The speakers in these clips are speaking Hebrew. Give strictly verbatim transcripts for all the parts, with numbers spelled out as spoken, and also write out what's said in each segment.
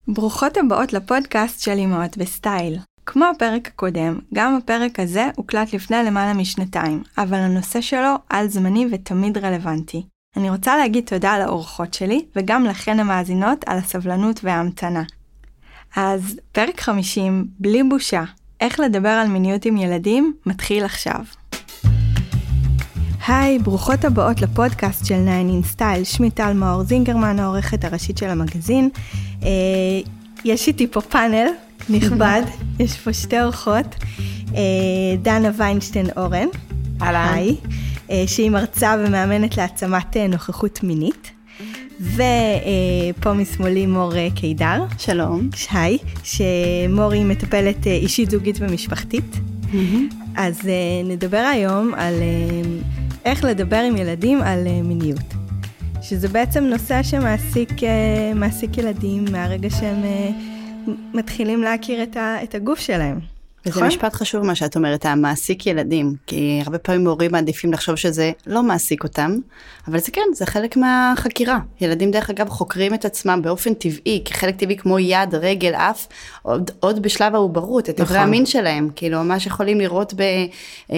ברוכות הבאות לפודקאסט של אמהות בסטייל. כמו הפרק הקודם, גם הפרק הזה הוקלט לפני למעלה משנתיים, אבל הנושא שלו על זמני ותמיד רלוונטי. אני רוצה להגיד תודה לאורחות שלי, וגם לכן המאזינות על הסבלנות וההמתנה. אז פרק חמישים, בלי בושה, איך לדבר על מיניות עם ילדים, מתחיל עכשיו. היי, ברוכות הבאות לפודקאסט של ניין in Style, שמי טל מאור זינגרמן, העורכת הראשית של המגזין. אה, יש איתי פה פאנל נכבד, יש פה שתי אורחות, אה, דנה ויינשטיין אורן, היי, אה, שהיא מרצה ומאמנת להעצמת נוכחות מינית, ופה משמאלי מור קידר. שלום. היי, שמור היא מטפלת אישית זוגית ומשפחתית. אז נדבר היום על איך לדבר עם ילדים על מיניות. שזה בעצם נושא שמעסיק מעסיק ילדים מהרגע שהם מתחילים להכיר את הגוף שלהם. וזה משפט חשוב מה שאת אומרת, המעסיק ילדים, כי הרבה פעמים הורים מעדיפים לחשוב שזה לא מעסיק אותם, אבל זה כן, זה חלק מהחקירה. ילדים דרך אגב חוקרים את עצמם באופן טבעי, כחלק טבעי כמו יד, רגל, אף, עוד, עוד בשלב העוברות, את עברי המין שלהם, כאילו ממש יכולים לראות ב, אה,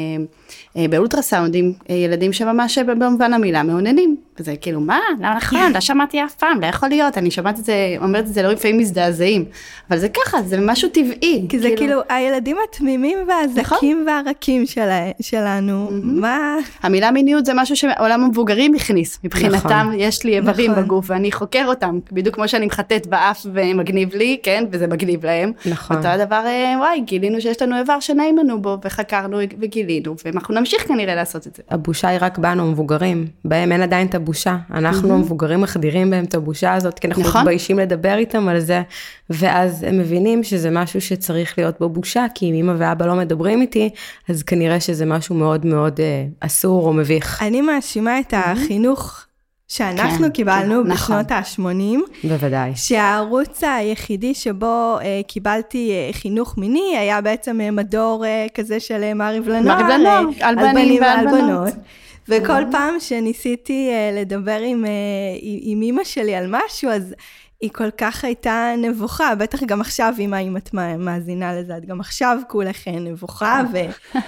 אה, באולטרסאונדים, ילדים שממש במובן המילה מעוננים, וזה כאילו, מה? לא נכון, לא שמעתי אף פעם, לא יכול להיות, אני שמעת את זה, אומרת את זה, לא לפעמים מזדעזעים, אבל זה ככה, זה משהו טבעי. כי זה כאילו, הילדים התמימים והזקים והרקים שלנו, מה? המילה מיניות זה משהו שעולם המבוגרים הכניס, מבחינתם יש לי איברים בגוף, ואני חוקר אותם, בדיוק כמו שאני מחטט באף ומגניב לי, כן, וזה מגניב להם. נכון. אותו הדבר, וואי, גילינו שיש לנו איבר שנעים לנו בו, וחקרנו וגילינו, ואנחנו נמשיך כנראה לעשות את זה. הבושה היא רק בנו, המבוגרים, בהם אין עדיין את הבושה, אנחנו המבוגרים מחדירים בהם את הבושה הזאת, כי אנחנו מתביישים לדבר איתם על זה, ואז הם מבינים שזה משהו שצריך להיות בו בושה, כי אם אמא ואבא לא מדברים איתי, אז כנראה שזה משהו מאוד מאוד אה, אסור או מביך. אני מאשימה את החינוך שאנחנו כן, קיבלנו כן, בשנות נכון. ה-שמונים. בוודאי. שהערוץ היחידי שבו אה, קיבלתי אה, חינוך מיני, היה בעצם אה, מדור אה, כזה של מעריב לנוער. מעריב לנוער, על בנים ועל בנות. וכל פעם שניסיתי אה, לדבר עם, אה, עם אמא שלי על משהו, אז היא כל כך הייתה נבוכה, בטח גם עכשיו, אמא, אם את מאזינה לזה, את גם עכשיו כולך נבוכה, ו...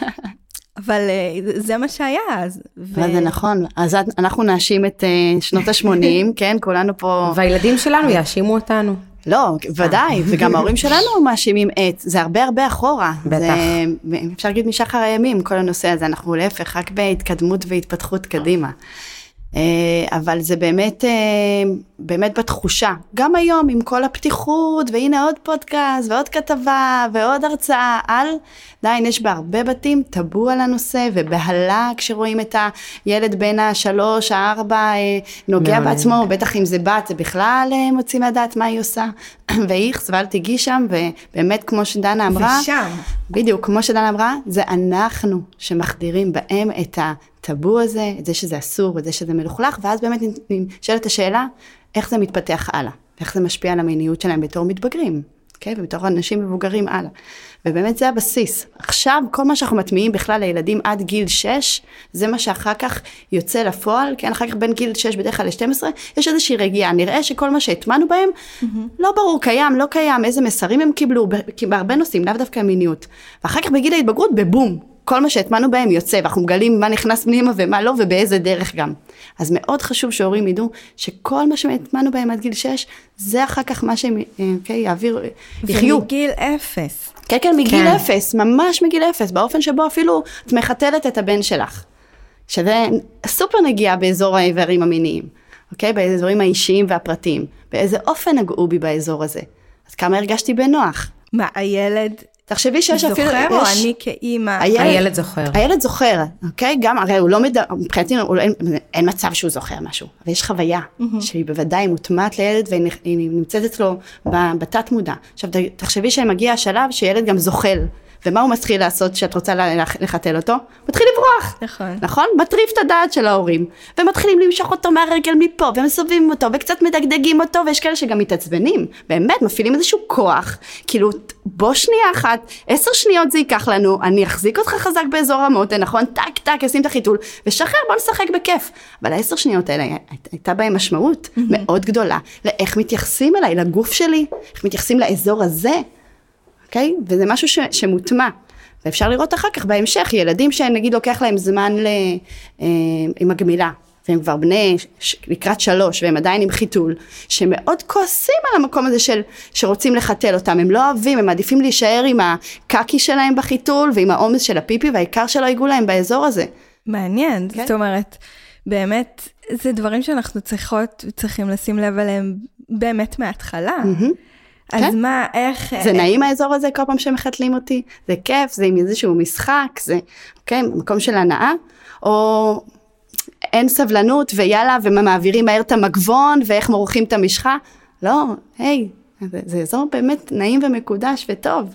אבל זה מה שהיה אז. ו... זה נכון, אז אנחנו נאשים את שנות ה-שמונים, כן, כולנו פה... והילדים שלנו יאשימו אותנו. לא, ודאי, וגם ההורים שלנו מאשימים את, זה הרבה הרבה אחורה. בטח. זה, אפשר להגיד משחר הימים, כל הנושא הזה, אנחנו להפך, רק בהתקדמות והתפתחות קדימה. אבל זה באמת, באמת בתחושה, גם היום עם כל הפתיחות, והנה עוד פודקאסט, ועוד כתבה, ועוד הרצאה על, דיין יש בהרבה בתים טאבו על הנושא, ובהלה כשרואים את הילד בין השלוש, הארבע, נוגע בעצמו, בטח אם זה בת, זה בכלל מוציא מהדעת מה היא עושה, והיא חסבל תגיע שם, ובאמת כמו שדנה אמרה, ושם. בדיוק, כמו שדנה אמרה, זה אנחנו שמחדירים בהם את ה... טאבו הזה, את זה שזה אסור, את זה שזה מלוכלך, ואז באמת נשאלת השאלה, איך זה מתפתח הלאה, איך זה משפיע על המיניות שלהם בתור מתבגרים, okay? ובתור אנשים מבוגרים הלאה. ובאמת זה הבסיס. עכשיו, כל מה שאנחנו מטמיעים בכלל לילדים עד גיל שש, זה מה שאחר כך יוצא לפועל, כן, אחר כך בין גיל שש בדרך כלל ל-שתים עשרה, יש איזושהי רגיעה, נראה שכל מה שהטמנו בהם, mm-hmm. לא ברור, קיים, לא קיים, איזה מסרים הם קיבלו, בהרבה נושאים, לאו דווקא מיניות. ואחר כך בגיל ההתבגרות, בבום. כל מה שהטמנו בהם יוצא, ואנחנו מגלים מה נכנס פנימה ומה לא, ובאיזה דרך גם. אז מאוד חשוב שהורים ידעו שכל מה שהטמנו בהם עד גיל שש, זה אחר כך מה שהם okay, יעביר, יחיו. ומגיל אפס. כן, כן, מגיל כן. אפס, ממש מגיל אפס, באופן שבו אפילו את מחתלת את הבן שלך. שזה סופר נגיע באזור האיברים המיניים, אוקיי? באזורים האישיים והפרטיים. באיזה אופן נגעו בי באזור הזה. אז כמה הרגשתי בנוח. מה, הילד... תחשבי שיש אפילו... זוכר או אני כאימא? הילד זוכר. הילד זוכר, אוקיי? גם, הרי הוא לא מדע... מבחינתי, אין מצב שהוא זוכר משהו, אבל יש חוויה שהיא בוודאי מוטמעת לילד, והיא נמצאת אצלו בתת מודע. עכשיו, תחשבי שמגיע השלב שילד גם זוחל, ומה הוא מתחיל לעשות שאת רוצה לחתל אותו? מתחיל לברוח. נכון. נכון? מטריף את הדעת של ההורים, ומתחילים למשוך אותו מהרגל מפה, ומסובבים אותו, וקצת מדגדגים אותו, ויש כאלה שגם מתעצבנים, באמת, מפעילים איזשהו כוח, כאילו, בוא שנייה אחת, עשר שניות זה ייקח לנו, אני אחזיק אותך חזק באזור המותן, נכון? טק, טק, אשים את החיתול, ושחרר, בוא נשחק בכיף. אבל העשר שניות האלה, הייתה בהם משמעות מאוד גדולה, לאיך מתייחסים אליי, לגוף שלי, איך מתייחסים לאזור הזה, אוקיי? וזה משהו ש, שמוטמע. ואפשר לראות אחר כך בהמשך, ילדים שנגיד לוקח להם זמן ל, אה, עם הגמילה, והם כבר בני ש, לקראת שלוש, והם עדיין עם חיתול, שמאוד כועסים על המקום הזה של, שרוצים לחתל אותם, הם לא אוהבים, הם מעדיפים להישאר עם הקקי שלהם בחיתול, ועם העומס של הפיפי, והעיקר שלא ייגעו להם באזור הזה. מעניין, כן? זאת אומרת, באמת, זה דברים שאנחנו צריכות, צריכים לשים לב עליהם באמת מההתחלה. Mm-hmm. אז כן? מה, איך... זה נעים האזור הזה כל פעם שמחתלים אותי, זה כיף, זה עם איזשהו משחק, זה, אוקיי, מקום של הנאה, או אין סבלנות ויאללה, ומעבירים מהר את המגבון, ואיך מורחים את המשחה, לא, היי, זה, זה אזור באמת נעים ומקודש וטוב.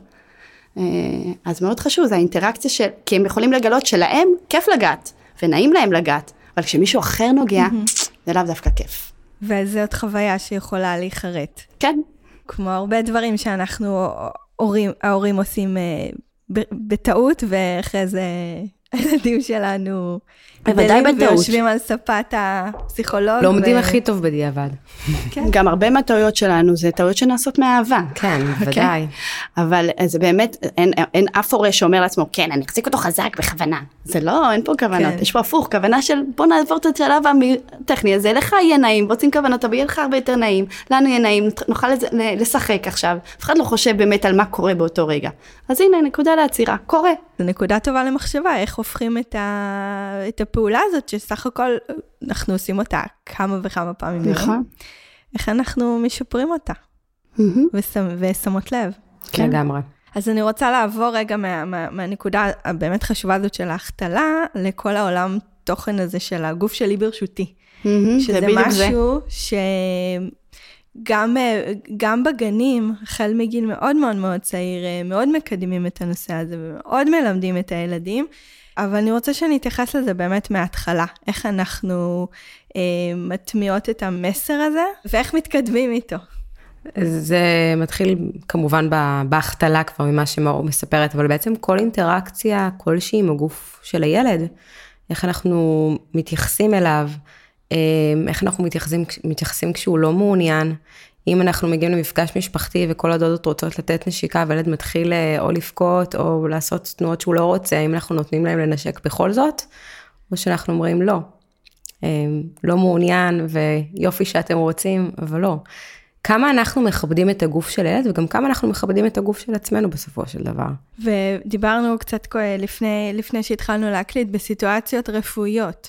אז מאוד חשוב, זה האינטראקציה של, כי הם יכולים לגלות שלהם כיף לגעת, ונעים להם לגעת, אבל כשמישהו אחר נוגע, mm-hmm. זה לאו דווקא כיף. וזאת חוויה שיכולה להיחרט. כן. כמו הרבה דברים שאנחנו, ההורים, ההורים עושים בטעות, ואחרי זה הילדים שלנו גדלים ויושבים על ספת הפסיכולוג. לומדים הכי טוב בדיעבד. גם הרבה מהטעויות שלנו זה טעויות שנעשות מאהבה. כן, ודאי. אבל זה באמת, אין אף הורה שאומר לעצמו, כן, אני אחזיק אותו חזק בכוונה. זה לא, אין פה כוונות. יש פה הפוך, כוונה של בוא נעבור את השלב הטכני הזה, לך יהיה נעים, רוצים כוונות, אבל יהיה לך הרבה יותר נעים, לנו יהיה נעים, נוכל לשחק עכשיו. אף אחד לא חושב באמת על מה קורה באותו רגע. אז הנה, נקודה לעצירה, קורה. זו נקודה טובה למחשבה, איך הופכים את ה... את הפעולה הזאת, שסך הכל אנחנו עושים אותה כמה וכמה פעמים. נכון. איך אנחנו משפרים אותה, ושמות לב. כן, לגמרי. אז אני רוצה לעבור רגע מה, מה, מהנקודה הבאמת חשובה הזאת של ההחתלה, לכל העולם תוכן הזה של הגוף שלי ברשותי. שזה משהו שגם גם בגנים, החל מגיל מאוד מאוד מאוד צעיר, מאוד מקדימים את הנושא הזה, ומאוד מלמדים את הילדים, אבל אני רוצה שאני אתייחס לזה באמת מההתחלה, איך אנחנו אה, מטמיעות את המסר הזה, ואיך מתקדמים איתו. זה מתחיל כמובן בהחתלה כבר ממה שמאור מספרת, אבל בעצם כל אינטראקציה כלשהי עם הגוף של הילד, איך אנחנו מתייחסים אליו, איך אנחנו מתייחסים, מתייחסים כשהוא לא מעוניין, אם אנחנו מגיעים למפגש משפחתי וכל הדודות רוצות לתת נשיקה, והילד מתחיל או לפקות או לעשות תנועות שהוא לא רוצה, אם אנחנו נותנים להם לנשק בכל זאת, או שאנחנו אומרים לא, לא מעוניין ויופי שאתם רוצים, אבל לא. כמה אנחנו מכבדים את הגוף של הילד, וגם כמה אנחנו מכבדים את הגוף של עצמנו בסופו של דבר. ודיברנו קצת לפני, לפני שהתחלנו להקליט בסיטואציות רפואיות,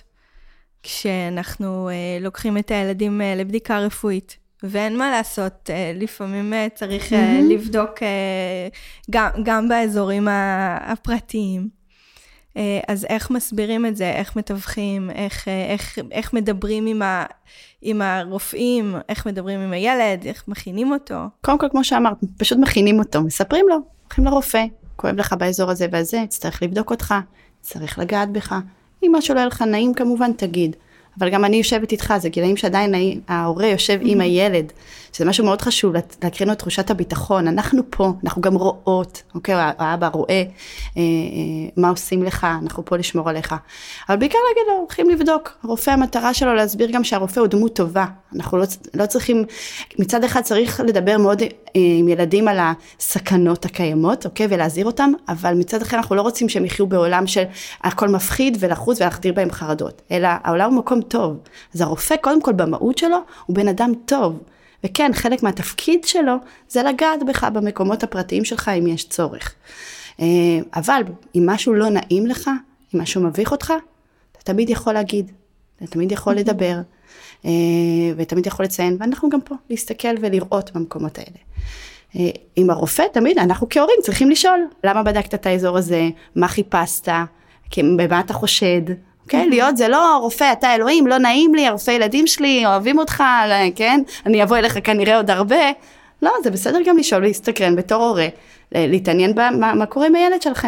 כשאנחנו לוקחים את הילדים לבדיקה רפואית, ואין מה לעשות, לפעמים צריך mm-hmm. לבדוק גם, גם באזורים הפרטיים. אז איך מסבירים את זה, איך מתווכים, איך, איך, איך מדברים עם, ה, עם הרופאים, איך מדברים עם הילד, איך מכינים אותו? קודם כל, כמו שאמרת, פשוט מכינים אותו, מספרים לו, הולכים לרופא, כואב לך באזור הזה והזה, צריך לבדוק אותך, צריך לגעת בך, אם משהו לא יהיה לך נעים כמובן תגיד, אבל גם אני יושבת איתך, זה גילאים שעדיין ההורה יושב עם הילד, שזה משהו מאוד חשוב, להקרין לו את תחושת הביטחון, אנחנו פה, אנחנו גם רואות, אוקיי, האבא רואה אה, אה, מה עושים לך, אנחנו פה לשמור עליך, אבל בעיקר להגיד לו, הולכים לבדוק, הרופא המטרה שלו להסביר גם שהרופא הוא דמות טובה, אנחנו לא, לא צריכים, מצד אחד צריך לדבר מאוד אה, עם ילדים על הסכנות הקיימות, אוקיי, ולהזהיר אותם, אבל מצד אחר אנחנו לא רוצים שהם יחיו בעולם של הכל מפחיד ולחוץ ולהחדיר בהם חרדות, אלא העולם הוא מקום טוב, אז הרופא קודם כל במהות שלו הוא בן אדם טוב, וכן חלק מהתפקיד שלו זה לגעת בך במקומות הפרטיים שלך אם יש צורך, אבל אם משהו לא נעים לך, אם משהו מביך אותך, אתה תמיד יכול להגיד, אתה תמיד יכול לדבר, ותמיד יכול לציין, ואנחנו גם פה להסתכל ולראות במקומות האלה. עם הרופא תמיד אנחנו כהורים צריכים לשאול, למה בדקת את האזור הזה, מה חיפשת, במה אתה חושד, כן, להיות זה לא רופא, אתה אלוהים, לא נעים לי, הרופא ילדים שלי, אוהבים אותך, כן, אני אבוא אליך כנראה עוד הרבה, לא, זה בסדר גם לשאול, להסתקרן בתור הורה, להתעניין במה מה קורה עם הילד שלכם.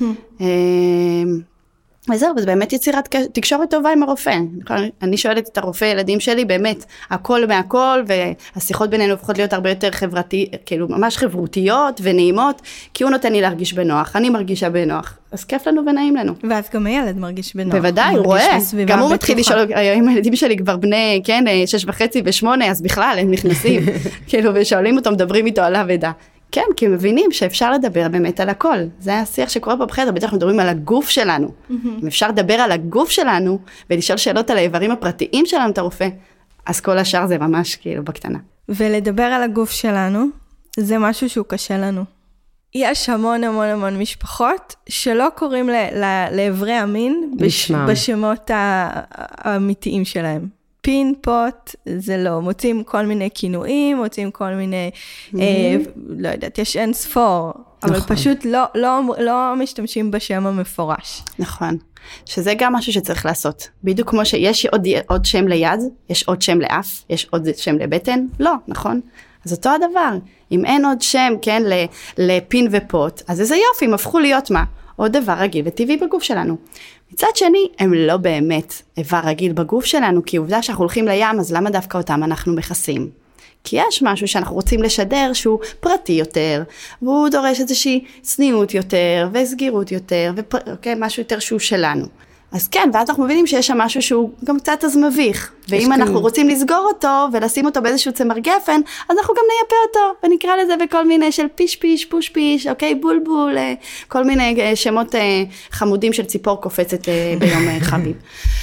וזהו, זה באמת יצירת תקשורת טובה עם הרופא. אני שואלת את הרופא ילדים שלי, באמת, הכל מהכל, והשיחות בינינו הופכות להיות הרבה יותר חברתי, כאילו ממש חברותיות ונעימות, כי הוא נותן לי להרגיש בנוח, אני מרגישה בנוח, אז כיף לנו ונעים לנו. ואז גם הילד מרגיש בנוח. בוודאי, הוא רואה, גם הוא מתחיל לשאול, אם הילדים שלי כבר בני, כן, שש וחצי ושמונה, אז בכלל הם נכנסים, כאילו, ושואלים אותו, מדברים איתו על הוועדה. כן, כי מבינים שאפשר לדבר באמת על הכל. זה השיח שקורה פה בחדר, בטח אנחנו מדברים על הגוף שלנו. אם אפשר לדבר על הגוף שלנו, ולשאול שאלות על האיברים הפרטיים שלנו, את הרופא, אז כל השאר זה ממש כאילו בקטנה. ולדבר על הגוף שלנו, זה משהו שהוא קשה לנו. יש המון המון המון משפחות, שלא קוראים לאיברי המין, בשמות האמיתיים שלהם. פין, פוט, זה לא, מוצאים כל מיני כינויים, מוצאים כל מיני, mm-hmm. אה, לא יודעת, יש אין ספור, נכון. אבל פשוט לא, לא, לא משתמשים בשם המפורש. נכון, שזה גם משהו שצריך לעשות. בדיוק כמו שיש עוד, עוד שם ליד, יש עוד שם לאף, יש עוד שם לבטן, לא, נכון? אז אותו הדבר, אם אין עוד שם, כן, לפין ופוט, אז איזה יופי, הם הפכו להיות מה? עוד דבר רגיל וטבעי בגוף שלנו. מצד שני, הם לא באמת איבר רגיל בגוף שלנו, כי עובדה שאנחנו הולכים לים, אז למה דווקא אותם אנחנו מכסים? כי יש משהו שאנחנו רוצים לשדר שהוא פרטי יותר, והוא דורש איזושהי צניעות יותר, וסגירות יותר, ומשהו יותר שהוא שלנו. אז כן, ואז אנחנו מבינים שיש שם משהו שהוא גם קצת אז מביך, ואם אנחנו רוצים לסגור אותו, ולשים אותו באיזשהו צמר גפן, אז אנחנו גם נייפה אותו, ונקרא לזה בכל מיני של פיש פיש, פוש פיש, אוקיי, בולבול, כל מיני שמות חמודים של ציפור קופצת ביום חביב.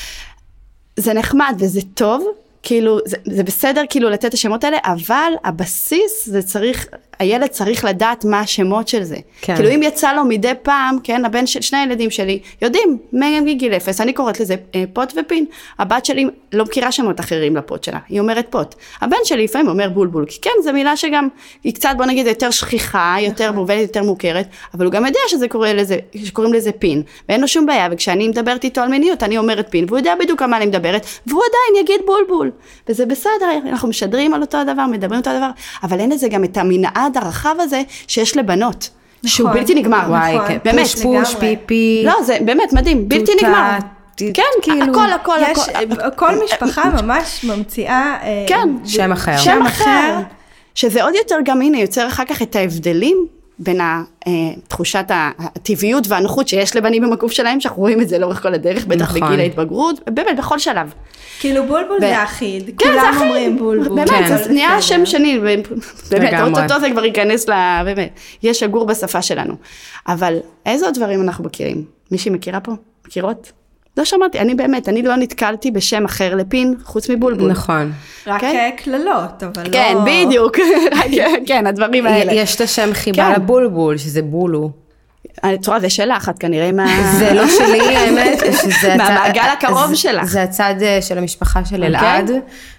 זה נחמד וזה טוב, כאילו, זה, זה בסדר כאילו לתת את השמות האלה, אבל הבסיס זה צריך, הילד צריך לדעת מה השמות של זה. כן. כאילו אם יצא לו מדי פעם, כן, הבן של שני הילדים שלי, יודעים, מגיל אפס, אני קוראת לזה אה, פוט ופין. הבת שלי לא מכירה שמות אחרים לפוט שלה, היא אומרת פוט. הבן שלי לפעמים אומר בולבול, כי כן, זו מילה שגם היא קצת, בוא נגיד, יותר שכיחה, יותר מובנת, יותר מוכרת, אבל הוא גם יודע שזה קורא לזה, שקוראים לזה פין, ואין לו שום בעיה, וכשאני מדברת איתו על מיניות, אני אומרת פין, והוא יודע בדיוק על מה אני מדברת, והוא עדיין יגיד בולבול. וזה בסדר, אנחנו משדרים על אותו הדבר, מדברים אותו הדבר, אבל אין לזה גם את המנעד הרחב הזה שיש לבנות, נכון, שהוא בלתי נגמר. וואי, נכון, באמת, פוש, פוש, פיפי. לא, זה באמת מדהים, בלתי נגמר. כן, כאילו, הכל, הכל, יש, הכל. כל משפחה ממש ממציאה כן, שם אחר. שם אחר, שזה עוד יותר גם, הנה, יוצר אחר כך את ההבדלים, בין תחושת הטבעיות והנוחות שיש לבנים במקוף שלהם, שאנחנו רואים את זה לאורך כל הדרך, בטח בגיל ההתבגרות, באמת, בכל שלב. כאילו בולבול זה אחיד, כולם אומרים בולבול. באמת, זה נהיה שם שני, באמת, אותו זה כבר ייכנס ל... באמת, יש אגור בשפה שלנו. אבל איזה עוד דברים אנחנו מכירים? מישהי מכירה פה? מכירות? לא שמעתי, אני באמת, אני לא נתקלתי בשם אחר לפין, חוץ מבולבול. נכון. רק כללות, אבל לא... כן, בדיוק. כן, הדברים האלה. יש את השם חיבה לבולבול, שזה בולו. צורה, זה שאלה אחת כנראה מה... זה לא שלי, האמת. מהמעגל הקרוב שלך. זה הצד של המשפחה של אלעד,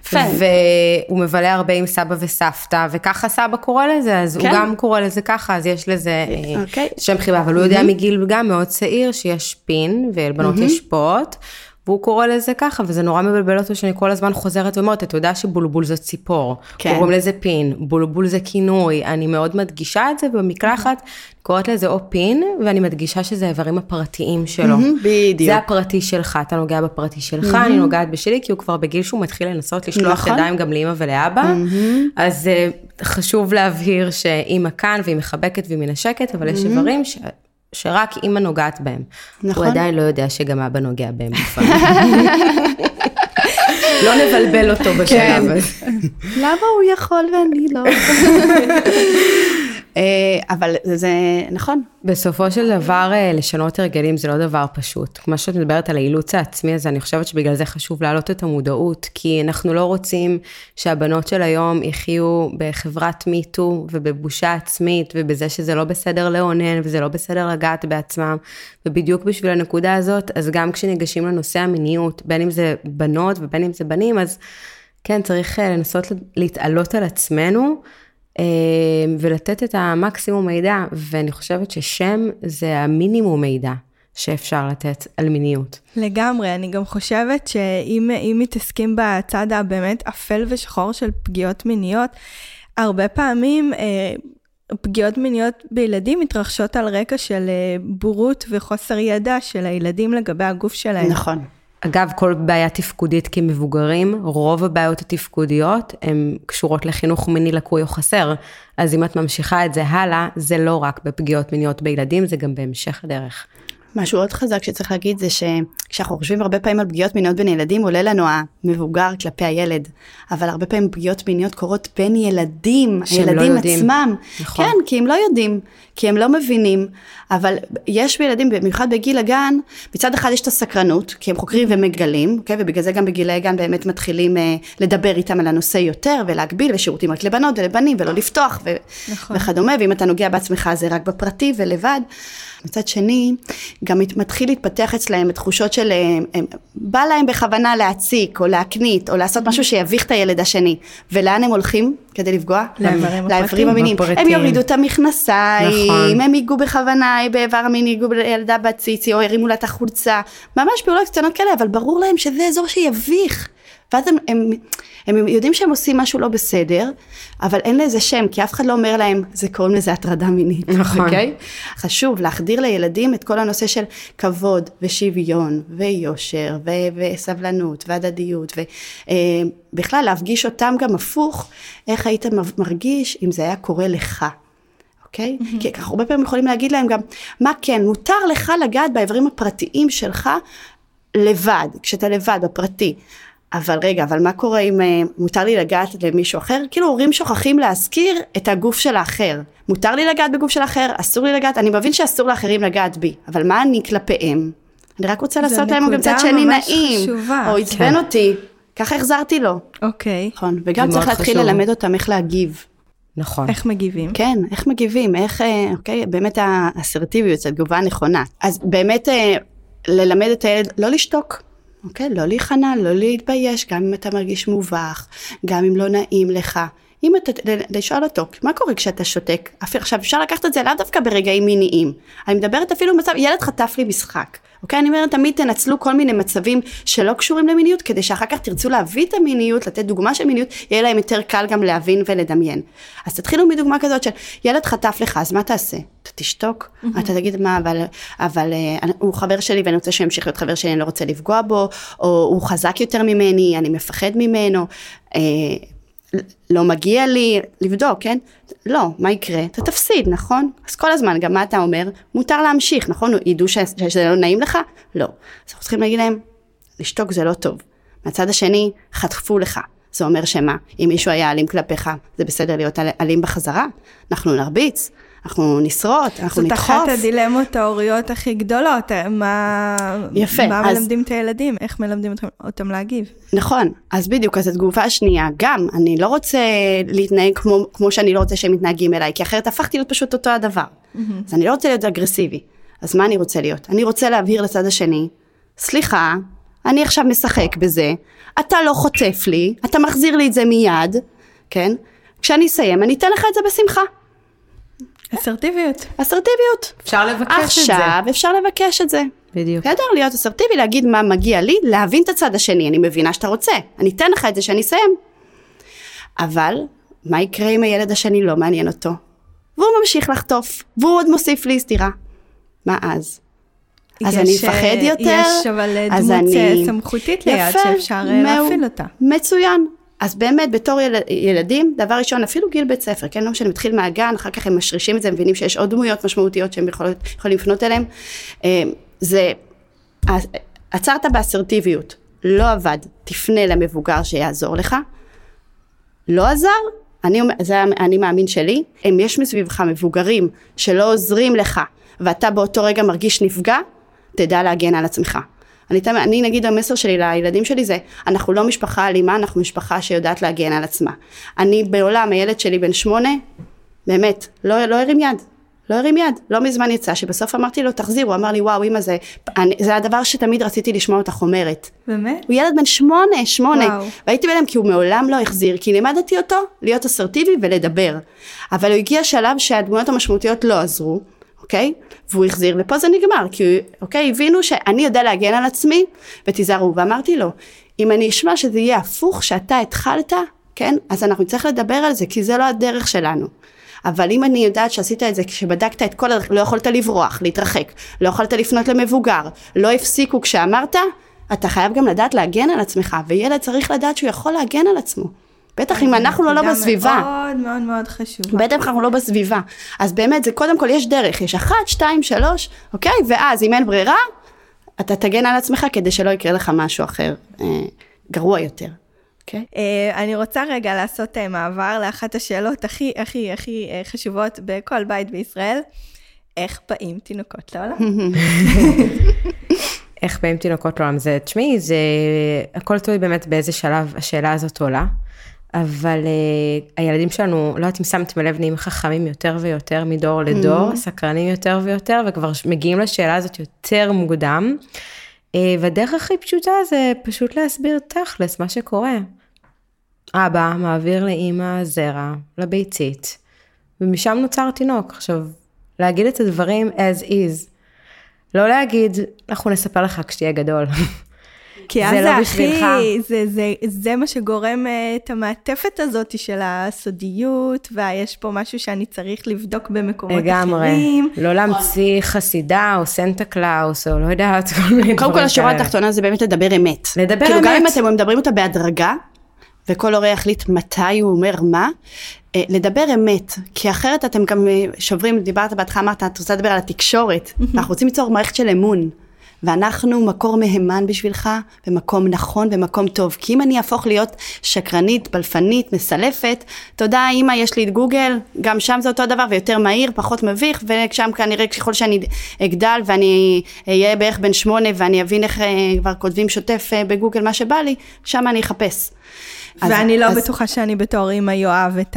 והוא מבלה הרבה עם סבא וסבתא, וככה סבא קורא לזה, אז הוא גם קורא לזה ככה, אז יש לזה שם חיבה, אבל הוא יודע מגיל גם מאוד צעיר, שיש פין, ולבנות יש פוט, והוא קורא לזה ככה, וזה נורא מבלבל אותו שאני כל הזמן חוזרת ואומרת, אתה יודע שבולבול זה ציפור, קוראים לזה פין, בולבול זה כינוי, אני מאוד מדגישה את זה, ובמקלחת קוראת לזה או פין, ואני מדגישה שזה האיברים הפרטיים שלו. בדיוק. זה הפרטי שלך, אתה נוגע בפרטי שלך, אני נוגעת בשלי, כי הוא כבר בגיל שהוא מתחיל לנסות לשלוח ידיים גם לאמא ולאבא, אז חשוב להבהיר שאמא כאן, והיא מחבקת והיא מנשקת, אבל יש איברים ש... שרק אמא נוגעת בהם. נכון. הוא עדיין לא יודע שגם אבא נוגע בהם לפעמים. לא נבלבל אותו בשלב הזה. למה הוא יכול ואני לא? אבל זה נכון. בסופו של דבר, לשנות הרגלים זה לא דבר פשוט. כמו שאת מדברת על האילוץ העצמי הזה, אני חושבת שבגלל זה חשוב להעלות את המודעות, כי אנחנו לא רוצים שהבנות של היום יחיו בחברת מיטו ובבושה עצמית, ובזה שזה לא בסדר לעונן, וזה לא בסדר לגעת בעצמם, ובדיוק בשביל הנקודה הזאת, אז גם כשניגשים לנושא המיניות, בין אם זה בנות ובין אם זה בנים, אז כן, צריך לנסות להתעלות על עצמנו, ולתת את המקסימום מידע, ואני חושבת ששם זה המינימום מידע שאפשר לתת על מיניות. לגמרי, אני גם חושבת שאם מתעסקים בצד הבאמת אפל ושחור של פגיעות מיניות, הרבה פעמים אה, פגיעות מיניות בילדים מתרחשות על רקע של אה, בורות וחוסר ידע של הילדים לגבי הגוף שלהם. נכון. אגב, כל בעיה תפקודית כמבוגרים, רוב הבעיות התפקודיות הן קשורות לחינוך מיני לקוי או חסר. אז אם את ממשיכה את זה הלאה, זה לא רק בפגיעות מיניות בילדים, זה גם בהמשך הדרך. משהו עוד חזק שצריך להגיד זה שכשאנחנו חושבים הרבה פעמים על פגיעות מיניות בין ילדים, עולה לנו המבוגר כלפי הילד, אבל הרבה פעמים פגיעות מיניות קורות בין ילדים, הילדים עצמם. נכון. כן, כי הם לא יודעים, כי הם לא מבינים, אבל יש בילדים, במיוחד בגיל הגן, מצד אחד יש את הסקרנות, כי הם חוקרים ומגלים, okay, ובגלל זה גם בגילי הגן באמת מתחילים uh, לדבר איתם על הנושא יותר, ולהגביל, ושירותים רק לבנות ולבנים, ולא לפתוח, ו- נכון. וכדומה, ואם אתה נוגע בעצמך זה רק בפרטי ולבד. מצד שני, גם מתחיל להתפתח אצלהם תחושות של, הם, בא להם בכוונה להציק או להקנית או לעשות משהו שיביך את הילד השני. ולאן הם הולכים כדי לפגוע? לאיברים המיניים. הם יורידו את המכנסיים, נכון. הם ייגעו בכוונה באיבר המין, ייגעו בילדה בציצי או הרימו לה את החולצה. ממש פעולות קטנות כאלה, אבל ברור להם שזה אזור שיביך. ואז הם, הם, הם יודעים שהם עושים משהו לא בסדר, אבל אין לזה שם, כי אף אחד לא אומר להם, זה קוראים לזה הטרדה מינית. נכון. Okay? חשוב להחדיר לילדים את כל הנושא של כבוד ושוויון ויושר ו- וסבלנות והדדיות, ובכלל להפגיש אותם גם הפוך, איך היית מרגיש אם זה היה קורה לך. אוקיי? Okay? Mm-hmm. כי אנחנו הרבה פעמים יכולים להגיד להם גם, מה כן, מותר לך לגעת באיברים הפרטיים שלך לבד, כשאתה לבד בפרטי. אבל רגע, אבל מה קורה אם מותר לי לגעת למישהו אחר? כאילו הורים שוכחים להזכיר את הגוף של האחר. מותר לי לגעת בגוף של האחר, אסור לי לגעת, אני מבין שאסור לאחרים לגעת בי, אבל מה אני כלפיהם? אני רק רוצה לעשות להם גם צד שני נעים, חשובה. או עצבן אותי, ככה החזרתי לו. אוקיי. נכון, וגם צריך להתחיל חשוב. ללמד אותם איך להגיב. נכון. איך מגיבים? כן, איך מגיבים, איך, אוקיי, באמת האסרטיביות, התגובה הנכונה. אז באמת ללמד את הילד לא לשתוק. אוקיי, לא להיכנע, לא להתבייש, גם אם אתה מרגיש מובך, גם אם לא נעים לך. אם אתה, לשאול אותו, מה קורה כשאתה שותק? עכשיו, אפשר לקחת את זה לאו דווקא ברגעים מיניים. אני מדברת אפילו במצב, ילד חטף לי משחק. אוקיי, אני אומרת, תמיד תנצלו כל מיני מצבים שלא קשורים למיניות, כדי שאחר כך תרצו להביא את המיניות, לתת דוגמה של מיניות, יהיה להם יותר קל גם להבין ולדמיין. אז תתחילו מדוגמה כזאת של, ילד חטף לך, אז מה תעשה? אתה תשתוק? Mm-hmm. אתה תגיד, מה, אבל, אבל uh, הוא חבר שלי ואני רוצה שימשיך להיות חבר שלי, אני לא רוצה לפגוע בו, או הוא חזק יותר ממני, אני מפחד ממנו, uh, לא מגיע לי, לבדוק, כן? לא, מה יקרה? אתה תפסיד, נכון? אז כל הזמן, גם מה אתה אומר? מותר להמשיך, נכון? ידעו שזה לא נעים לך? לא. אז אנחנו צריכים להגיד להם, לשתוק זה לא טוב. מהצד השני, חטפו לך. זה אומר שמה? אם מישהו היה אלים כלפיך, זה בסדר להיות אלים בחזרה? אנחנו נרביץ, אנחנו נשרוט, אנחנו נדחוף. זאת אחת הדילמות ההוריות הכי גדולות, מה, יפה, מה אז, מלמדים את הילדים, איך מלמדים אותם, אותם להגיב. נכון, אז בדיוק, אז התגובה השנייה, גם אני לא רוצה להתנהג כמו, כמו שאני לא רוצה שהם מתנהגים אליי, כי אחרת הפכתי להיות פשוט אותו הדבר. Mm-hmm. אז אני לא רוצה להיות אגרסיבי, אז מה אני רוצה להיות? אני רוצה להבהיר לצד השני, סליחה, אני עכשיו משחק בזה, אתה לא חוטף לי, אתה מחזיר לי את זה מיד, כן? כשאני אסיים, אני אתן לך את זה בשמחה. אסרטיביות. אסרטיביות. אפשר לבקש את זה. עכשיו אפשר לבקש את זה. בדיוק. בסדר, להיות אסרטיבי, להגיד מה מגיע לי, להבין את הצד השני, אני מבינה שאתה רוצה, אני אתן לך את זה שאני אסיים. אבל, מה יקרה אם הילד השני לא מעניין אותו? והוא ממשיך לחטוף, והוא עוד מוסיף לי סתירה. מה אז? אז אני אפחד יותר. יש אבל דמות אני... סמכותית ליד יפה, שאפשר להפעיל אותה. מצוין. אז באמת, בתור יל... ילדים, דבר ראשון, אפילו גיל בית ספר, כן? לא משנה, מתחיל מהגן, אחר כך הם משרישים את זה, מבינים שיש עוד דמויות משמעותיות שהם יכולים, יכולים לפנות אליהם. זה, עצרת באסרטיביות, לא עבד, תפנה למבוגר שיעזור לך. לא עזר, אני, זה אני מאמין שלי, אם יש מסביבך מבוגרים שלא עוזרים לך, ואתה באותו רגע מרגיש נפגע, תדע להגן על עצמך. אני, אני נגיד המסר שלי לילדים שלי זה, אנחנו לא משפחה אלימה, אנחנו משפחה שיודעת להגן על עצמה. אני בעולם, הילד שלי בן שמונה, באמת, לא, לא הרים יד, לא הרים יד, לא מזמן יצא, שבסוף אמרתי לו, תחזיר, הוא אמר לי, וואו, אמא, זה, אני, זה הדבר שתמיד רציתי לשמוע אותך אומרת. באמת? הוא ילד בן שמונה, שמונה, וואו. והייתי בלם כי הוא מעולם לא החזיר, כי לימדתי אותו להיות אסרטיבי ולדבר. אבל הוא הגיע שלב שהדמויות המשמעותיות לא עזרו, אוקיי? והוא החזיר, ופה זה נגמר, כי, אוקיי, הבינו שאני יודע להגן על עצמי, ותיזהרו, ואמרתי לו, אם אני אשמע שזה יהיה הפוך, שאתה התחלת, כן? אז אנחנו צריך לדבר על זה, כי זה לא הדרך שלנו. אבל אם אני יודעת שעשית את זה, כשבדקת את כל הדרך, לא יכולת לברוח, להתרחק, לא יכולת לפנות למבוגר, לא הפסיקו כשאמרת, אתה חייב גם לדעת להגן על עצמך, וילד צריך לדעת שהוא יכול להגן על עצמו. בטח אם אנחנו לא, לא בסביבה. מאוד מאוד מאוד חשוב. בטח אנחנו לא בסביבה. אז באמת זה קודם כל יש דרך, יש אחת, שתיים, שלוש, אוקיי? ואז אם אין ברירה, אתה תגן על עצמך כדי שלא יקרה לך משהו אחר, אה, גרוע יותר. אוקיי? אה, אני רוצה רגע לעשות אה, מעבר לאחת השאלות הכי הכי הכי אה, חשובות בכל בית בישראל. איך באים תינוקות לעולם? איך באים תינוקות לעולם? זה, תשמעי, זה, הכל תלוי באמת באיזה שלב השאלה הזאת עולה. אבל uh, הילדים שלנו, לא יודעת אם שמתם לב, נהיים חכמים יותר ויותר מדור לדור, mm-hmm. סקרנים יותר ויותר, וכבר מגיעים לשאלה הזאת יותר מוקדם. Uh, והדרך הכי פשוטה זה פשוט להסביר תכלס מה שקורה. אבא מעביר לאמא זרע, לביצית, ומשם נוצר תינוק. עכשיו, להגיד את הדברים as is, לא להגיד, אנחנו נספר לך כשתהיה גדול. כי אז זה, זה הכי, זה, זה, זה מה שגורם את המעטפת הזאת של הסודיות, ויש פה משהו שאני צריך לבדוק במקומות לגמרי. אחרים. לא להמציא חסידה, או סנטה קלאוס, או לא יודעת, כל מיני דברים. קודם כל, השורה התחתונה זה באמת לדבר אמת. לדבר כאילו אמת. גם אם אתם מדברים אותה בהדרגה, וכל הורה יחליט מתי הוא אומר מה, לדבר אמת, כי אחרת אתם גם שוברים, דיברת בהתחלה, אמרת, את רוצה לדבר על התקשורת, אנחנו רוצים ליצור מערכת של אמון, ואנחנו מקור מהימן בשבילך, במקום נכון, במקום טוב. כי אם אני אהפוך להיות שקרנית, בלפנית, מסלפת, תודה, אמא, יש לי את גוגל, גם שם זה אותו דבר, ויותר מהיר, פחות מביך, ושם כנראה ככל שאני אגדל, ואני אהיה בערך בן שמונה, ואני אבין איך כבר כותבים שוטף בגוגל מה שבא לי, שם אני אחפש. ואני לא בטוחה שאני בתור אמא יואב את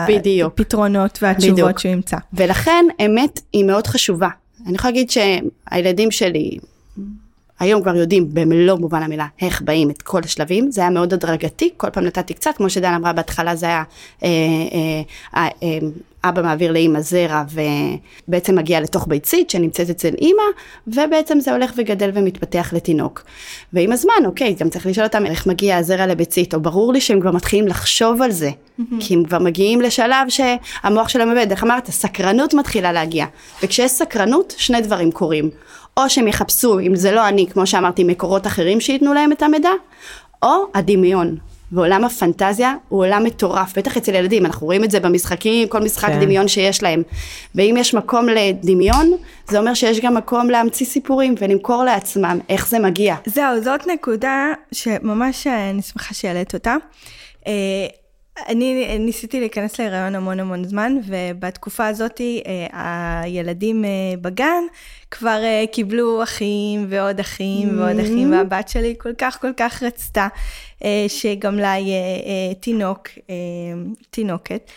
הפתרונות והתשובות שהוא ימצא. ולכן אמת היא מאוד חשובה. אני יכולה להגיד שהילדים שלי היום כבר יודעים במלוא מובן המילה איך באים את כל השלבים, זה היה מאוד הדרגתי, כל פעם נתתי קצת, כמו שדן אמרה בהתחלה זה היה אה, אה, אה, אבא מעביר לאמא זרע ובעצם מגיע לתוך ביצית שנמצאת אצל אמא, ובעצם זה הולך וגדל ומתפתח לתינוק. ועם הזמן, אוקיי, גם צריך לשאול אותם איך מגיע הזרע לביצית, או ברור לי שהם כבר מתחילים לחשוב על זה, כי הם כבר מגיעים לשלב שהמוח שלהם עובד, איך אמרת, סקרנות מתחילה להגיע, וכשיש סקרנות, שני דברים קורים, או שהם יחפשו, אם זה לא אני, כמו שאמרתי, מקורות אחרים שיתנו להם את המידע, או הדמיון. ועולם הפנטזיה הוא עולם מטורף, בטח אצל ילדים, אנחנו רואים את זה במשחקים, כל משחק כן. דמיון שיש להם. ואם יש מקום לדמיון, זה אומר שיש גם מקום להמציא סיפורים, ולמכור לעצמם איך זה מגיע. זהו, זאת נקודה שממש אני שמחה שהעלית אותה. אני ניסיתי להיכנס להיריון המון המון זמן, ובתקופה הזאת הילדים בגן כבר קיבלו אחים ועוד אחים ועוד אחים, והבת שלי כל כך כל כך רצתה שגם לה יהיה תינוק, תינוקת,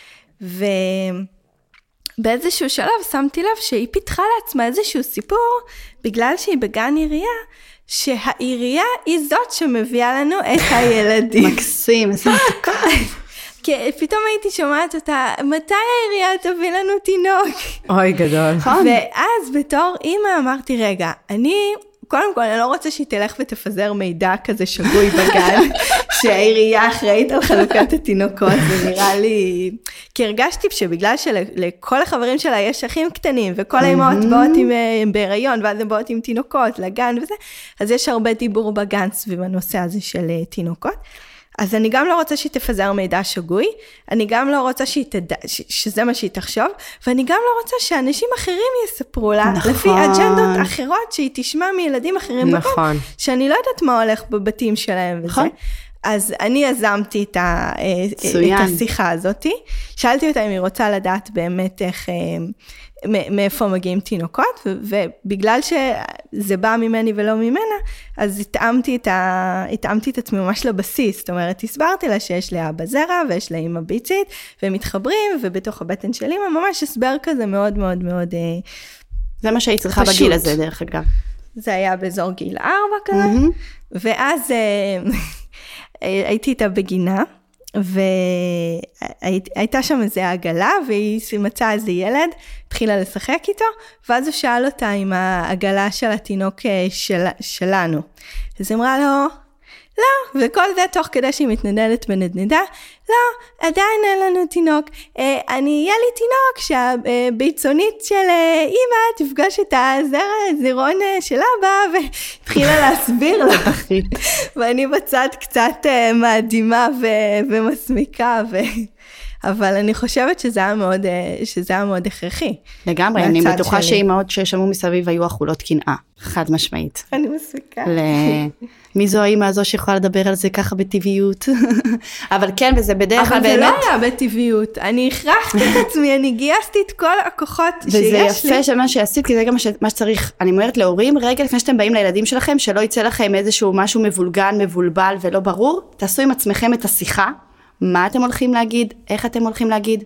ובאיזשהו שלב שמתי לב שהיא פיתחה לעצמה איזשהו סיפור, בגלל שהיא בגן עירייה, שהעירייה היא זאת שמביאה לנו את הילדים. מקסים, איזה מתוקה. כי פתאום הייתי שומעת אותה, מתי העירייה תביא לנו תינוק? אוי, גדול. ואז בתור אימא אמרתי, רגע, אני, קודם כל, אני לא רוצה שהיא תלך ותפזר מידע כזה שגוי בגן, שהעירייה אחראית על חלוקת התינוקות, זה נראה לי, כי הרגשתי שבגלל שלכל החברים שלה יש אחים קטנים, וכל האימהות באות עם בהיריון, ואז הן באות עם תינוקות לגן וזה, אז יש הרבה דיבור בגן סביב הנושא הזה של תינוקות, אז אני גם לא רוצה שהיא תפזר מידע שגוי, אני גם לא רוצה שהיא תדע, שזה מה שהיא תחשוב, ואני גם לא רוצה שאנשים אחרים יספרו לה, נכון. לפי אג'נדות אחרות שהיא תשמע מילדים אחרים נכון. בגן, שאני לא יודעת מה הולך בבתים שלהם נכון. וזה. אז אני יזמתי את, ה, את השיחה הזאת, שאלתי אותה אם היא רוצה לדעת באמת איך, מאיפה מגיעים תינוקות, ובגלל שזה בא ממני ולא ממנה, אז התאמתי את, ה, התאמתי את עצמי ממש לבסיס, זאת אומרת, הסברתי לה שיש לה אבא זרע, ויש לה אמא ביצית, והם מתחברים, ובתוך הבטן של אמא, ממש הסבר כזה מאוד מאוד מאוד זה מה שהיא צריכה פשוט. בגיל הזה, דרך אגב. זה היה באזור גיל ארבע כזה, mm-hmm. ואז הייתי איתה בגינה, והייתה שם איזו עגלה, והיא מצאה איזה ילד, התחילה לשחק איתו, ואז הוא שאל אותה עם העגלה של התינוק של, שלנו. אז היא אמרה לו, לא, וכל זה תוך כדי שהיא מתנדנדת בנדנדה, לא, עדיין אין לנו תינוק, אני, יהיה לי תינוק שהביצונית של אמא תפגוש את הזירון של אבא, והתחילה להסביר לה, ואני בצד קצת מאדימה ומסמיקה, ו... אבל אני חושבת שזה היה מאוד, שזה היה מאוד הכרחי. לגמרי, אני בטוחה שאימהות ששמעו מסביב היו אכולות קנאה, חד משמעית. אני מספיקה. מי זו האימא הזו שיכולה לדבר על זה ככה בטבעיות? אבל כן, וזה בדרך כלל באמת. אבל זה לא היה בטבעיות, אני הכרחתי את עצמי, אני גייסתי את כל הכוחות שיש לי. וזה יפה שמה שעשית, כי זה גם מה שצריך, אני אומרת להורים, רגע לפני שאתם באים לילדים שלכם, שלא יצא לכם איזשהו משהו מבולגן, מבולבל ולא ברור, תעשו עם עצמכם את השיחה, מה אתם הולכים להגיד, איך אתם הולכים להגיד,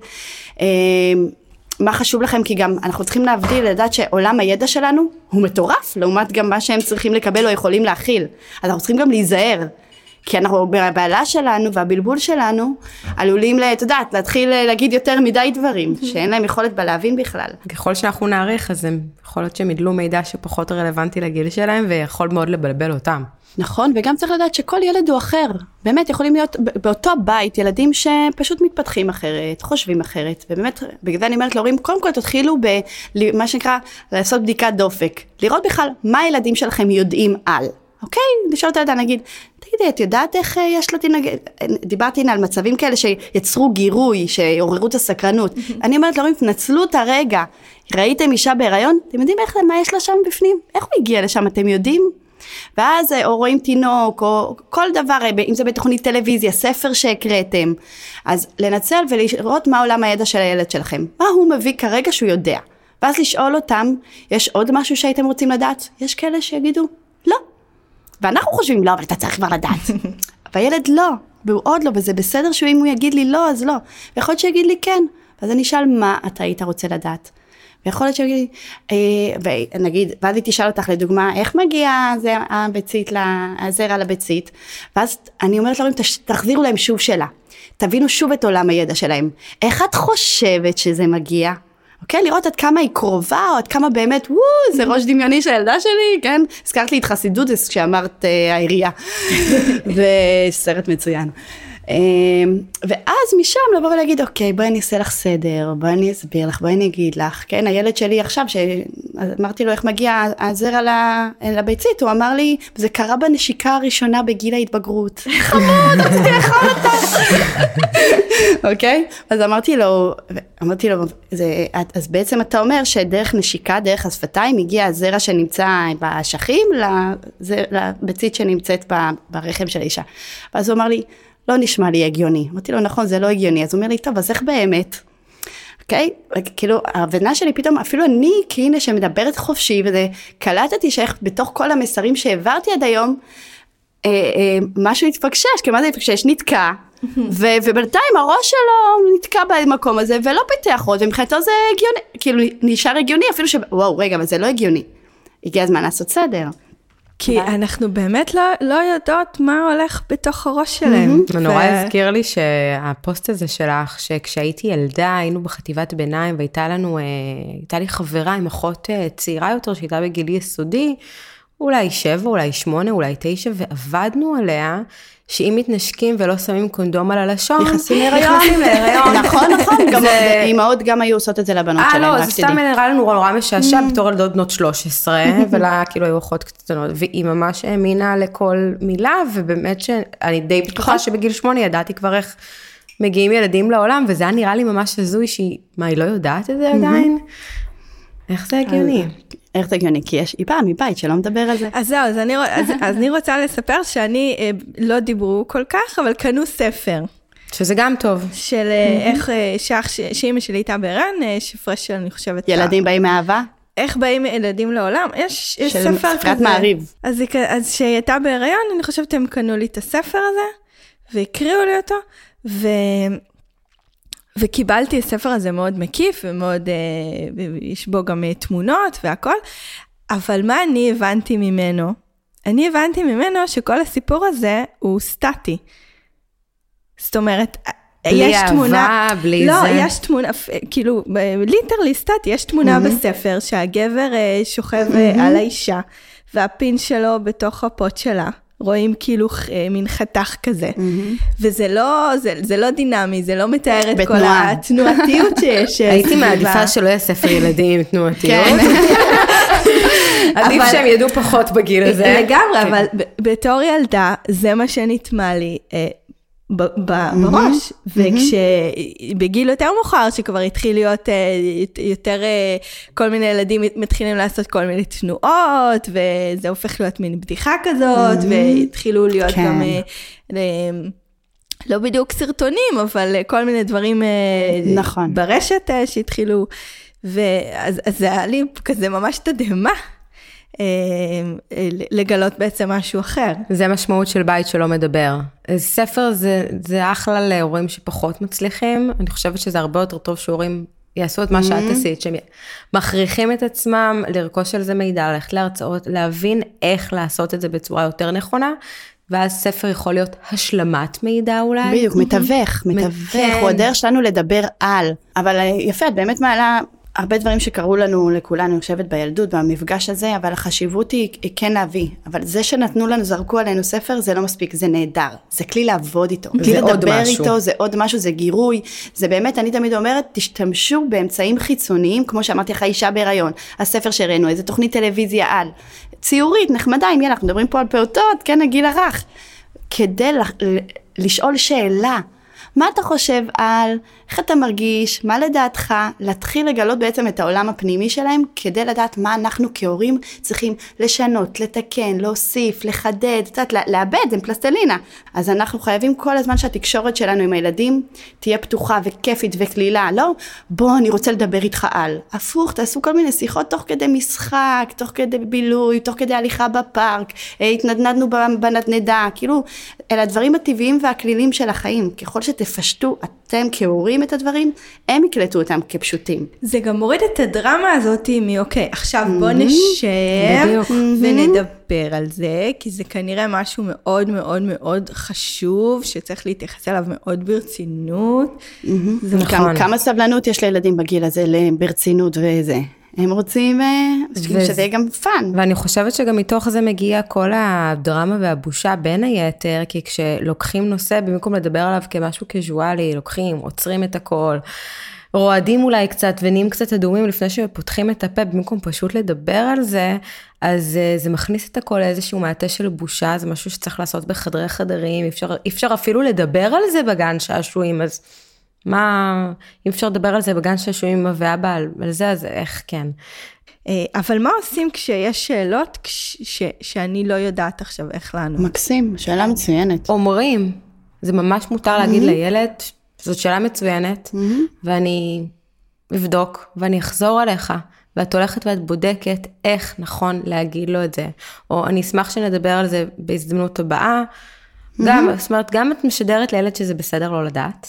מה חשוב לכם, כי גם אנחנו צריכים להבדיל, לדעת שעולם הידע שלנו הוא מטורף, לעומת גם מה שהם צריכים לקבל או יכולים להכיל. אז אנחנו צריכים גם להיזהר, כי אנחנו, הבעלה שלנו והבלבול שלנו, עלולים, את יודעת, להתחיל להגיד יותר מדי דברים, שאין להם יכולת בלהבין בכלל. ככל שאנחנו נעריך, אז הם יכול להיות שהם ידלו מידע שפחות רלוונטי לגיל שלהם, ויכול מאוד לבלבל אותם. נכון, וגם צריך לדעת שכל ילד הוא אחר. באמת יכולים להיות באותו בית ילדים שפשוט מתפתחים אחרת, חושבים אחרת, ובאמת, בגלל זה אני אומרת להורים, קודם כל תתחילו במה שנקרא לעשות בדיקת דופק, לראות בכלל מה הילדים שלכם יודעים על. אוקיי? לשאול את הילדה, נגיד, תגידי, את יודעת איך יש לה תינוק? דיברתי על מצבים כאלה שיצרו גירוי, שעוררו את הסקרנות. אני אומרת להורים, תנצלו את הרגע. ראיתם אישה בהיריון? אתם יודעים איך, מה יש לה שם בפנים? איך הוא הגיע לשם? אתם יודעים? ואז או רואים תינוק, או כל דבר, אם זה בתוכנית טלוויזיה, ספר שהקראתם, אז לנצל ולראות מה עולם הידע של הילד שלכם, מה הוא מביא כרגע שהוא יודע, ואז לשאול אותם, יש עוד משהו שהייתם רוצים לדעת? יש כאלה שיגידו, לא, ואנחנו חושבים, לא, אבל אתה צריך כבר לדעת, והילד לא, והוא עוד לא, וזה בסדר שאם הוא יגיד לי לא, אז לא, ויכול להיות שיגיד לי כן, ואז אני אשאל מה אתה היית רוצה לדעת, ויכול להיות שיגיד, ונגיד, ואז היא תשאל אותך לדוגמה, איך מגיע הביצית, הזרע לביצית, ואז אני אומרת להם, תחזירו להם שוב שאלה, תבינו שוב את עולם הידע שלהם, איך את חושבת שזה מגיע? אוקיי, לראות עד כמה היא קרובה, או עד כמה באמת, וואו, זה ראש דמיוני של הילדה שלי, כן? הזכרת לי את חסידות, כשאמרת העירייה, וסרט מצוין. ואז משם לבוא ולהגיד, אוקיי, בואי אני אעשה לך סדר, בואי אני אסביר לך, בואי אני אגיד לך, כן, הילד שלי עכשיו, שאמרתי לו איך מגיע הזרע לביצית, הוא אמר לי, זה קרה בנשיקה הראשונה בגיל ההתבגרות. חמוד, רציתי לאכול אותה. אוקיי? אז אמרתי לו, אמרתי לו, אז בעצם אתה אומר שדרך נשיקה, דרך השפתיים, הגיע הזרע שנמצא בשכים, לביצית שנמצאת ברחם של האישה. ואז הוא אמר לי, לא נשמע לי הגיוני. אמרתי לו, נכון, זה לא הגיוני. אז הוא אומר לי, טוב, אז איך באמת? אוקיי? כאילו, ההבנה שלי פתאום, אפילו אני, כהנה שמדברת חופשי, וזה, קלטתי שאיך בתוך כל המסרים שהעברתי עד היום, אה, אה, משהו התפקשש, כי מה זה התפקשש? נתקע, ו- ובינתיים הראש שלו נתקע במקום הזה, ולא פיתח עוד, ומבחינתו זה הגיוני, כאילו, נשאר הגיוני, אפילו ש... וואו, רגע, אבל זה לא הגיוני. הגיע הזמן לעשות סדר. כי אנחנו באמת לא, לא יודעות מה הולך בתוך הראש שלהם. זה נורא הזכיר לי שהפוסט הזה שלך, שכשהייתי ילדה, היינו בחטיבת ביניים, והייתה לנו, הייתה לי חברה עם אחות צעירה יותר, שהייתה בגילי יסודי, אולי שבע, אולי שמונה, אולי תשע, ועבדנו עליה, שאם מתנשקים ולא שמים קונדום על הלשון, נכנסים להיריון. נכנסים להיריון. נכון, נכון. אימהות גם היו עושות את זה לבנות שלהם. אה, לא, זה סתם נראה לנו נורא משעשע, בתור ילדות בנות שלוש עשרה, ולה כאילו היו אחות קטנות, והיא ממש האמינה לכל מילה, ובאמת שאני די בטוחה שבגיל שמונה ידעתי כבר איך מגיעים ילדים לעולם, וזה היה נראה לי ממש הזוי שהיא, מה, היא לא יודעת את זה עדיין? איך זה הגיוני? איך זה הגיוני? כי יש, היא באה מבית שלא מדבר על זה. אז זהו, אז אני, אז, אז אני רוצה לספר שאני אה, לא דיברו כל כך, אבל קנו ספר. שזה גם טוב. של אה, איך, אה, שאח, שאימא שלי הייתה בהיריון, אה, שפרש של, אני חושבת... ילדים באים מאהבה? איך באים ילדים לעולם? יש, יש ספר כזה. של ספרת מעריב. אז, אז שהיא הייתה בהיריון, אני חושבת הם קנו לי את הספר הזה, והקריאו לי אותו, ו... וקיבלתי הספר הזה מאוד מקיף, ומאוד, יש בו גם תמונות והכל, אבל מה אני הבנתי ממנו? אני הבנתי ממנו שכל הסיפור הזה הוא סטטי. זאת אומרת, יש תמונה, בלי לא, זה. יש תמונה, כאילו, ליטרלי סטטי, יש תמונה בספר שהגבר שוכב על האישה, והפין שלו בתוך הפות שלה, רואים כאילו מין חתך כזה. וזה לא, זה, זה לא דינמי, זה לא מתאר את כל התנועתיות שיש. הייתי מעדיפה שלא יהיה ספר ילדים עם תנועתיות. עדיף שהם ידעו פחות בגיל הזה. לגמרי, אבל בתור ילדה, זה מה שנטמע לי בראש. וכשבגיל יותר מאוחר, שכבר התחיל להיות יותר, כל מיני ילדים מתחילים לעשות כל מיני תנועות, וזה הופך להיות מין בדיחה כזאת, והתחילו להיות גם, לא בדיוק סרטונים, אבל כל מיני דברים ברשת שהתחילו, ואז זה היה לי כזה ממש תדהמה. לגלות בעצם משהו אחר. זה משמעות של בית שלא מדבר. ספר זה, זה אחלה להורים שפחות מצליחים, אני חושבת שזה הרבה יותר טוב שהורים יעשו את מה שאת עשית, שהם מכריחים את עצמם לרכוש על זה מידע, ללכת להרצאות, להבין איך לעשות את זה בצורה יותר נכונה, ואז ספר יכול להיות השלמת מידע אולי. בדיוק, מתווך, מתווך, הוא הדרך שלנו לדבר על, אבל יפה, את באמת מעלה הרבה דברים שקראו לנו, לכולנו, אני חושבת בילדות, במפגש הזה, אבל החשיבות היא, היא כן להביא. אבל זה שנתנו לנו, זרקו עלינו ספר, זה לא מספיק, זה נהדר. זה כלי לעבוד איתו. זה עוד משהו. איתו, זה עוד משהו, זה גירוי. זה באמת, אני תמיד אומרת, תשתמשו באמצעים חיצוניים, כמו שאמרתי לך, אישה בהיריון, הספר שראינו, איזה תוכנית טלוויזיה על, ציורית, נחמדה, אם אנחנו מדברים פה על פעוטות, כן, הגיל הרך, כדי לשאול שאלה, מה אתה חושב על, איך אתה מרגיש, מה לדעתך, להתחיל לגלות בעצם את העולם הפנימי שלהם, כדי לדעת מה אנחנו כהורים צריכים לשנות, לתקן, להוסיף, לחדד, קצת לאבד, זה פלסטלינה. אז אנחנו חייבים כל הזמן שהתקשורת שלנו עם הילדים תהיה פתוחה וכיפית וכלילה, לא? בוא, אני רוצה לדבר איתך על. הפוך, תעשו כל מיני שיחות תוך כדי משחק, תוך כדי בילוי, תוך כדי הליכה בפארק, התנדנדנו בנדנדה, כאילו, אלה הדברים הטבעיים והכלילים של החיים. ככל שתפשטו אתם כהורים את הדברים, הם יקלטו אותם כפשוטים. זה גם מוריד את הדרמה הזאת מאוקיי, עכשיו בוא נשב ונדבר על זה, כי זה כנראה משהו מאוד מאוד מאוד חשוב, שצריך להתייחס אליו מאוד ברצינות. כמה סבלנות יש לילדים בגיל הזה, ברצינות וזה. הם רוצים שזה יהיה גם פן. ואני חושבת שגם מתוך זה מגיע כל הדרמה והבושה בין היתר, כי כשלוקחים נושא, במקום לדבר עליו כמשהו קזואלי, לוקחים, עוצרים את הכל, רועדים אולי קצת ונהיים קצת אדומים לפני שפותחים את הפה, במקום פשוט לדבר על זה, אז זה מכניס את הכל לאיזשהו מעטה של בושה, זה משהו שצריך לעשות בחדרי חדרים, אפשר, אפשר אפילו לדבר על זה בגן שעשועים, אז מה, אם אפשר לדבר על זה בגן שעשועים עם אבא ואבא, על זה, אז איך כן. אבל מה עושים כשיש שאלות ש, שאני לא יודעת עכשיו איך לענות? מקסים, שאלה מצוינת. אומרים, זה ממש מותר להגיד לילד, זאת שאלה מצוינת, ואני אבדוק, ואני אחזור עליך, ואת הולכת ואת בודקת איך נכון להגיד לו את זה, או אני אשמח שנדבר על זה בהזדמנות הבאה, גם, זאת אומרת, גם את משדרת לילד שזה בסדר לא לדעת,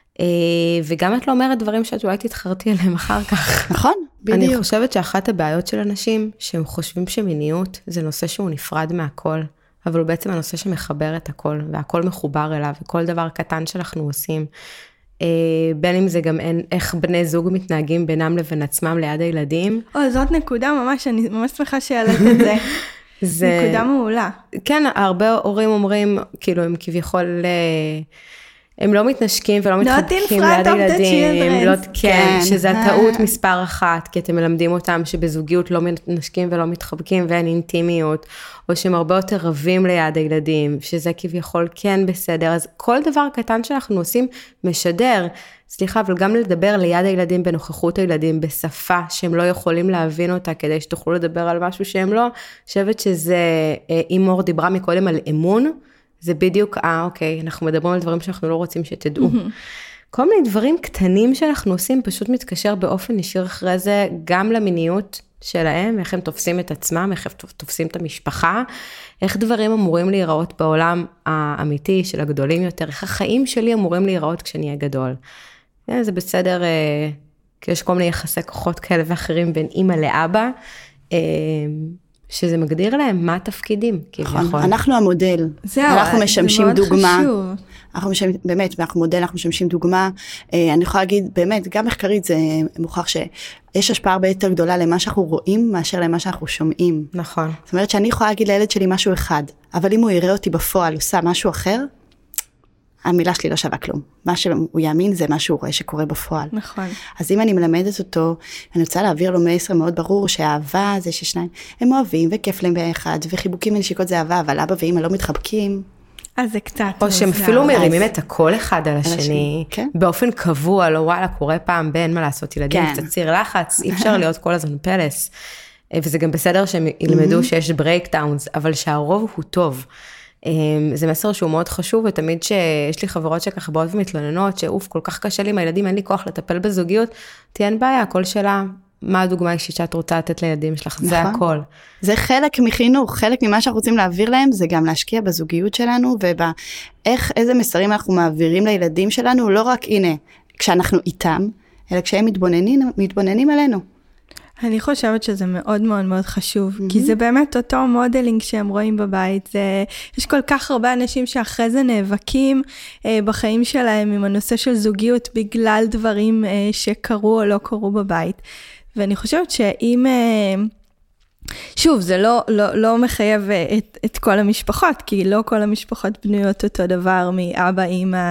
וגם את לא אומרת דברים שאת אולי תתחרתי עליהם אחר כך. נכון, בדיוק. אני חושבת שאחת הבעיות של אנשים, שהם חושבים שמיניות זה נושא שהוא נפרד מהכל, אבל הוא בעצם הנושא שמחבר את הכל, והכל מחובר אליו, וכל דבר קטן שאנחנו עושים, בין אם זה גם אין, איך בני זוג מתנהגים בינם לבין עצמם ליד הילדים. או, זאת נקודה ממש, אני ממש שמחה שיעלת את זה. זה נקודה מעולה. כן, הרבה הורים אומרים, כאילו, הם כביכול הם לא מתנשקים ולא מתחבקים ליד ילדים, לא, כן, שזה הטעות מספר אחת, כי אתם מלמדים אותם שבזוגיות לא מתנשקים ולא מתחבקים ואין אינטימיות, או שהם הרבה יותר רבים ליד הילדים, שזה כביכול כן בסדר, אז כל דבר קטן שאנחנו עושים משדר, סליחה, אבל גם לדבר ליד הילדים בנוכחות הילדים, בשפה שהם לא יכולים להבין אותה, כדי שתוכלו לדבר על משהו שהם לא, חושבת שזה, אם מור דיברה מקודם על אמון, זה בדיוק, אה, אוקיי, אנחנו מדברים על דברים שאנחנו לא רוצים שתדעו. כל מיני דברים קטנים שאנחנו עושים, פשוט מתקשר באופן ישיר אחרי זה, גם למיניות שלהם, איך הם תופסים את עצמם, איך הם תופסים את המשפחה, איך דברים אמורים להיראות בעולם האמיתי של הגדולים יותר, איך החיים שלי אמורים להיראות כשאני אהיה גדול. זה בסדר, כי יש כל מיני יחסי כוחות כאלה ואחרים בין אמא לאבא, שזה מגדיר להם מה התפקידים, כביכול. אנחנו המודל, אנחנו משמשים דוגמה. אנחנו משמשים, באמת, אנחנו מודל, אנחנו משמשים דוגמה, אני יכולה להגיד, באמת, גם מחקרית זה מוכח שיש השפעה הרבה יותר גדולה למה שאנחנו רואים, מאשר למה שאנחנו שומעים. נכון. זאת אומרת שאני יכולה להגיד לילד שלי משהו אחד, אבל אם הוא יראה אותי בפועל, עושה משהו אחר, המילה שלי לא שווה כלום. מה שהוא יאמין זה מה שהוא רואה שקורה בפועל. נכון. אז אם אני מלמדת אותו, אני רוצה להעביר לו מסר מאוד ברור, שהאהבה זה ששניים, הם אוהבים וכיף להם ביחד, וחיבוקים ונשיקות זה אהבה, אבל אבא ואמא לא מתחבקים. אז זה קצת... או שהם אפילו מרימים את הכל אחד על השני, באופן קבוע, לא וואלה, קורה פעם בין מה לעשות, ילדים קצת ציר לחץ, אי אפשר להיות כל הזמן פלס, וזה גם בסדר שהם ילמדו שיש ברייקדאונס, אבל שהרוב הוא טוב. זה מסר שהוא מאוד חשוב, ותמיד שיש לי חברות שככה באות ומתלוננות, שאוף, כל כך קשה לי עם הילדים, אין לי כוח לטפל בזוגיות, תהיה אין בעיה, הכל שלה, מה הדוגמה האישית שאת רוצה לתת לילדים שלך, זה הכל. זה חלק מחינוך, חלק ממה שאנחנו רוצים להעביר להם, זה גם להשקיע בזוגיות שלנו, ובאיך, איזה מסרים אנחנו מעבירים לילדים שלנו, לא רק, הנה, כשאנחנו איתם, אלא כשהם מתבוננים, מתבוננים עלינו. אני חושבת שזה מאוד מאוד מאוד חשוב, mm-hmm. כי זה באמת אותו מודלינג שהם רואים בבית, זה, יש כל כך הרבה אנשים שאחרי זה נאבקים אה, בחיים שלהם עם הנושא של זוגיות, בגלל דברים אה, שקרו או לא קרו בבית, ואני חושבת שאם, אה, שוב, זה לא, לא, לא מחייב את, את כל המשפחות, כי לא כל המשפחות בנויות אותו דבר מאבא, אמא,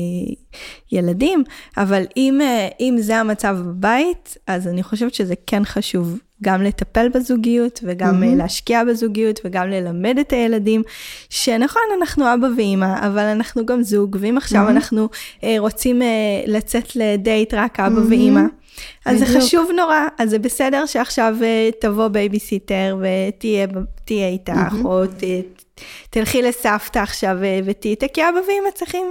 ילדים, אבל אם, אם זה המצב בבית, אז אני חושבת שזה כן חשוב גם לטפל בזוגיות, וגם mm-hmm. להשקיע בזוגיות, וגם ללמד את הילדים, שנכון, אנחנו אבא ואמא, אבל אנחנו גם זוג, ואם עכשיו mm-hmm. אנחנו רוצים לצאת לדייט רק אבא mm-hmm. ואמא, אז זה חשוב נורא, אז זה בסדר שעכשיו תבוא בייביסיטר ותהיה איתך, או תלכי לסבתא עכשיו ותהי, כי אבא ואמא צריכים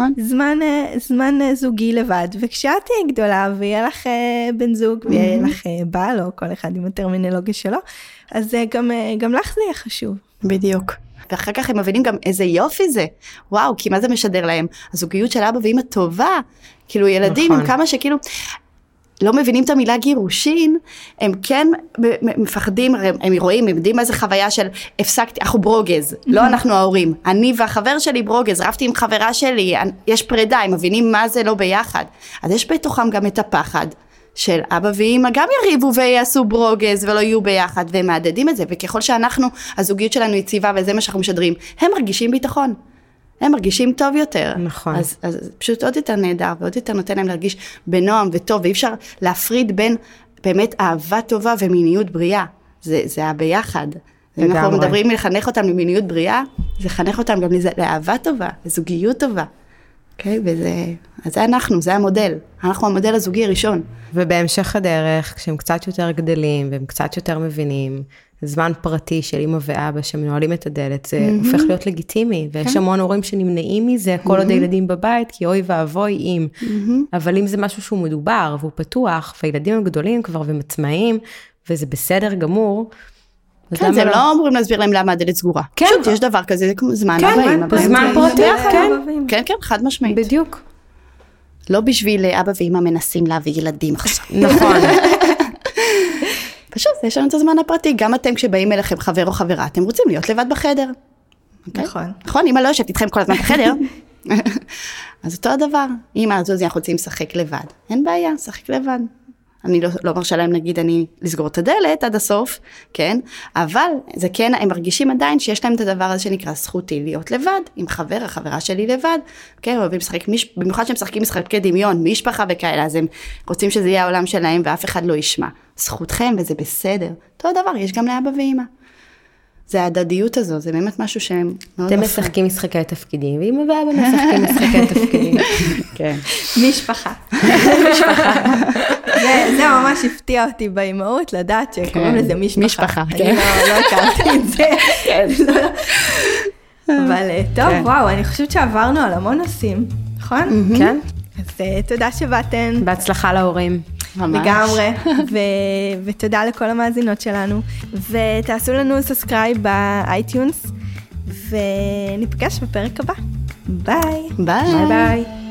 זמן זוגי לבד, וכשאת תהיה גדולה ויהיה לך בן זוג ויהיה לך בעל, או כל אחד עם הטרמינולוגיה שלו, אז גם לך זה יהיה חשוב. בדיוק. ואחר כך הם מבינים גם איזה יופי זה, וואו, כי מה זה משדר להם? הזוגיות של אבא ואמא טובה, כאילו ילדים הם כמה שכאילו... לא מבינים את המילה גירושין, הם כן מפחדים, הם רואים, הם יודעים איזה חוויה של הפסקתי, אנחנו ברוגז, לא אנחנו ההורים, אני והחבר שלי ברוגז, רבתי עם חברה שלי, יש פרידה, הם מבינים מה זה לא ביחד, אז יש בתוכם גם את הפחד של אבא ואמא, גם יריבו ויעשו ברוגז ולא יהיו ביחד, והם מעדדים את זה, וככל שאנחנו, הזוגיות שלנו יציבה וזה מה שאנחנו משדרים, הם מרגישים ביטחון. הם מרגישים טוב יותר. נכון. אז, אז פשוט עוד יותר נהדר, ועוד יותר נותן להם להרגיש בנועם וטוב, ואי אפשר להפריד בין באמת אהבה טובה ומיניות בריאה. זה, זה הביחד. אם אנחנו מדברים לחנך אותם למיניות בריאה, זה חנך אותם גם לאהבה טובה, לזוגיות טובה. אוקיי? וזה, אז זה אנחנו, זה המודל. אנחנו המודל הזוגי הראשון. ובהמשך הדרך, כשהם קצת יותר גדלים, והם קצת יותר מבינים, זמן פרטי של אמא ואבא שמנוהלים את הדלת, זה mm-hmm. הופך להיות לגיטימי, ויש המון הורים שנמנעים מזה, כל mm-hmm. עוד הילדים בבית, כי אוי ואבוי אם, mm-hmm. אבל אם זה משהו שהוא מדובר, והוא פתוח, והילדים הם גדולים כבר ומצמאים, וזה בסדר גמור, כן, זה לא אמורים להסביר להם למה הדלת סגורה. כן. פשוט יש דבר כזה, זה כמו זמן אבאים. כן, זמן פרטי, כן. כן, כן, חד משמעית. בדיוק. לא בשביל אבא ואמא מנסים להביא ילדים עכשיו. נכון. פשוט, יש לנו את הזמן הפרטי, גם אתם כשבאים אליכם חבר או חברה, אתם רוצים להיות לבד בחדר. נכון. נכון, אמא לא יושבת איתכם כל הזמן בחדר. אז אותו הדבר, אמא, אז אנחנו רוצים לשחק לבד. אין בעיה, שחק לבד. אני לא, לא מרשה להם, נגיד, אני לסגור את הדלת עד הסוף, כן? אבל זה כן, הם מרגישים עדיין שיש להם את הדבר הזה שנקרא זכותי להיות לבד, עם חבר, החברה שלי לבד, כן? אוהבים לשחק, במיוחד שהם משחקים משחקי דמיון, משפחה וכאלה, אז הם רוצים שזה יהיה העולם שלהם ואף אחד לא ישמע. זכותכם וזה בסדר. אותו דבר, יש גם לאבא ואמא. זה ההדדיות הזו, זה באמת משהו שהם מאוד... אתם משחקים משחקי תפקידים, ואמא ואבא משחקים משחקי תפקידים. כן. משפחה. משפחה. זה ממש הפתיע אותי באימהות, לדעת שקוראים לזה משפחה. משפחה, כן. אני לא הכרתי את זה. אבל טוב, וואו, אני חושבת שעברנו על המון נושאים, נכון? כן. אז תודה שבאתן. בהצלחה להורים. לגמרי, ותודה לכל המאזינות שלנו, ותעשו לנו סאבסקרייב באייטיונס, וניפגש בפרק הבא. ביי. ביי. ביי ביי.